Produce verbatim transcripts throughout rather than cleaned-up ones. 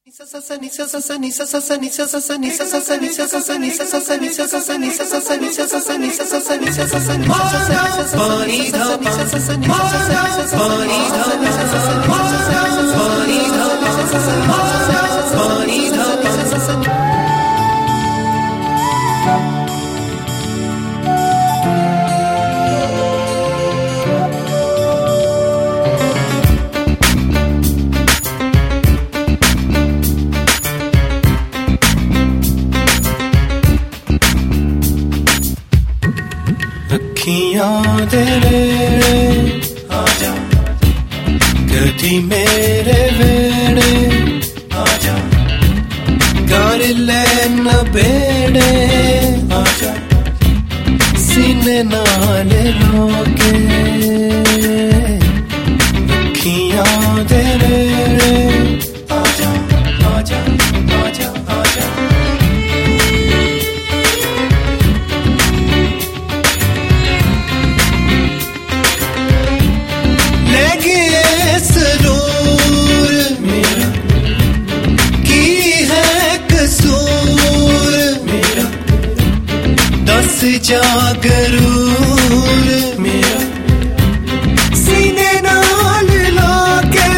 अखियां दे नेड़े आजा, कदी मेरे वेड़े आजा, कर ले नबेड़े आजा, सीने नाल लोके। अखियां दे नेड़े आजा, आजा, आजा, आजा। सरूर मेरा की है कसूर मेरा, दस जागरूर मेरा, सीने नाल लाके।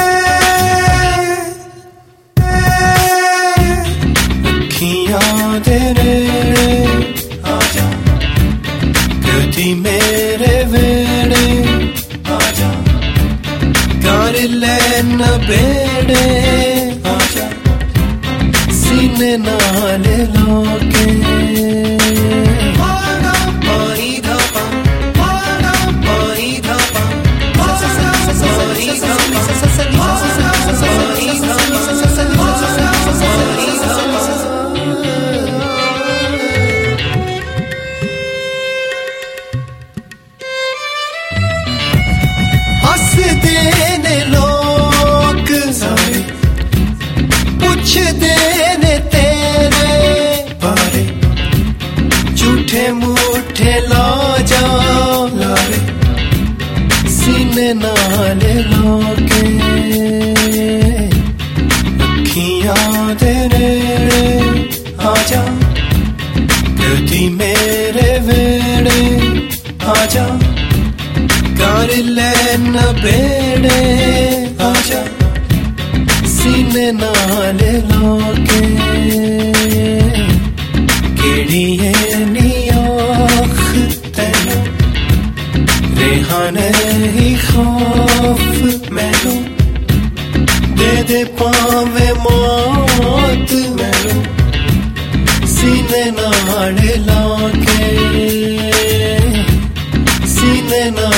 अखियां दे नेड़े आजा, कदी मेरे वेड़े आजा, कर ले नबेड़े आजा, सीने नाल लोके। पानी धा पा, पानी धा पा, पानी धा हंसदे ने लोग सारे, पुछदे ने तेरे बारे, झूठे मूठे ला जा लारे, सीने नाल लोके। अखियां दे नेड़े आजा, कदी मेरे वेड़े आजा, कर ले नबेड़े आजा, सीने नाल लोके। केड़ी है नियाख तैनू, रेहा नहीं खौफ मैनू, दे दे पावे मौत मैनू, सीने नाल लाके, सीने नाल